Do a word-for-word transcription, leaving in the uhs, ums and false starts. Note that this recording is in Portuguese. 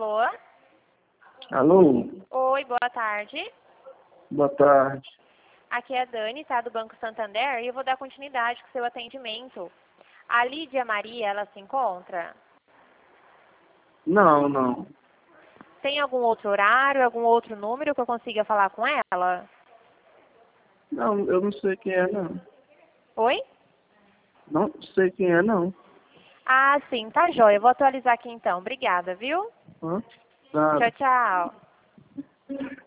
Alô? Alô? Oi, boa tarde. Boa tarde. Aqui é a Dani, tá? Do Banco Santander, e eu vou dar continuidade com o seu atendimento. A Lídia Maria, ela se encontra? Não, não. Tem algum outro horário, algum outro número que eu consiga falar com ela? Não, eu não sei quem é, não. Oi? Não sei quem é, não. Ah, sim, tá jóia. Eu vou atualizar aqui então. Obrigada, viu? Hã? Nada. Tchau, tchau.